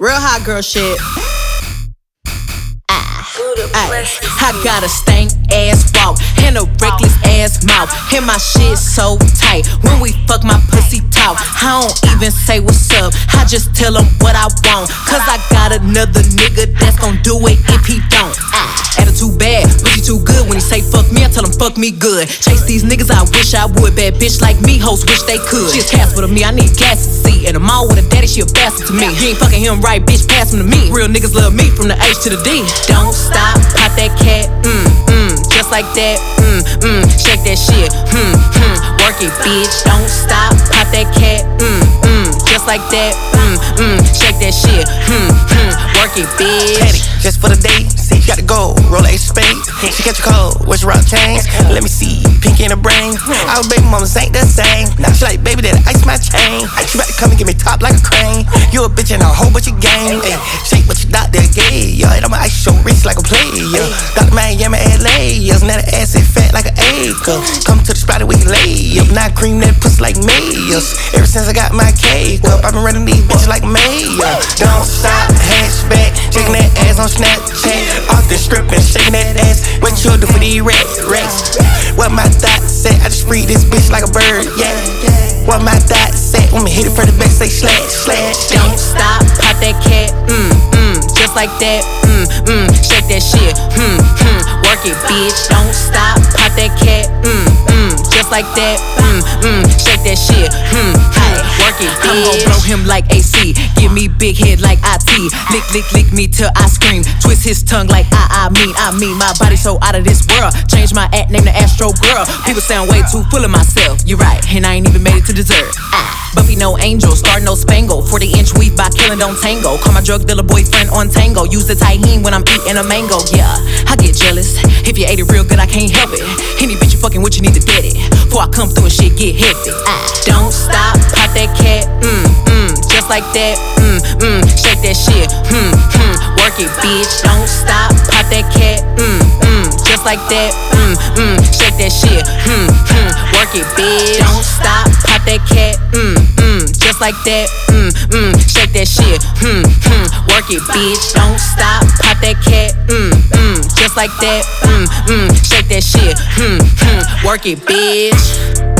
Real hot girl shit. I got a stank ass walk and a reckless ass mouth, and my shit so tight. When we fuck, my pussy talk. I don't even say what's up, I just tell him what I want. Cause I got another nigga that's gon' do it if he don't. Attitude bad, pussy too good. When he say fuck me, I tell him fuck me good. Chase these niggas, I wish I would. Bad bitch like me, hoes wish they could. She a Casper to me, I need gas to see. And I'm all with a daddy, she a bastard to me. You ain't fucking him right, bitch, pass him to me. Real niggas love me from the H to the D. Don't stop, pop that cat, just like that, shake that shit, work it, bitch. Don't stop, pop that cat, just like that, shake that shit, work it, bitch. Petty, just for the day, see, you got to go, roll a spade. She catch a cold, what's your rock chains? Let me see, pink in the brain. Our baby mamas ain't the same. Now she like, baby, that ice my chain. She about to come and get me top like a crane. You a bitch and a whole bunch of game. Ay, shake what your doctor gave, yo. And I'ma ice your wrist like a player. Dr. Miami, LA, now the ass is fat like an acre. Come to the spot that we can lay up. Now I cream that pussy like mayors. Ever since I got my cake up, I've been running these bitches like mayor. Don't stop, hatchback, shaking that ass on Snapchat. Off the strip and shaking that ass. What you do for these rats? What my thought said, I just free this bitch like a bird, yeah. What my thought said, when me hit it for the back, say slash. Don't stop, pop that cat, just like that, shake that shit, work it, bitch. Don't stop, pop that cat, just like that, shake that shit, work it, bitch. I'm gon' blow him like AC, give me big head like IT, lick me till I scream, twist his tongue like I mean my body so out of this world. Change my act, name the Astro Girl. People sound way too full of myself. You're right, and I ain't even made it to dessert. Buffy no angel, star no spangle. 40-inch weave by killing don't tango. Call my drug dealer boyfriend on tango. Use the tahini when I'm eating a mango. Yeah, I get jealous. If you ate it real good, I can't help it. Any bitch you fucking with, you need to get it. Before I come through and shit get hectic. Don't stop, pop that cat, just like that, shake that shit, work it, bitch. Don't stop, pop that cat, just like that, shake that shit, work it, bitch. Don't stop, pop that cat, just like that, shake that shit, work it, bitch. Don't stop, pop that cat, just like that, shake that shit, work it, bitch.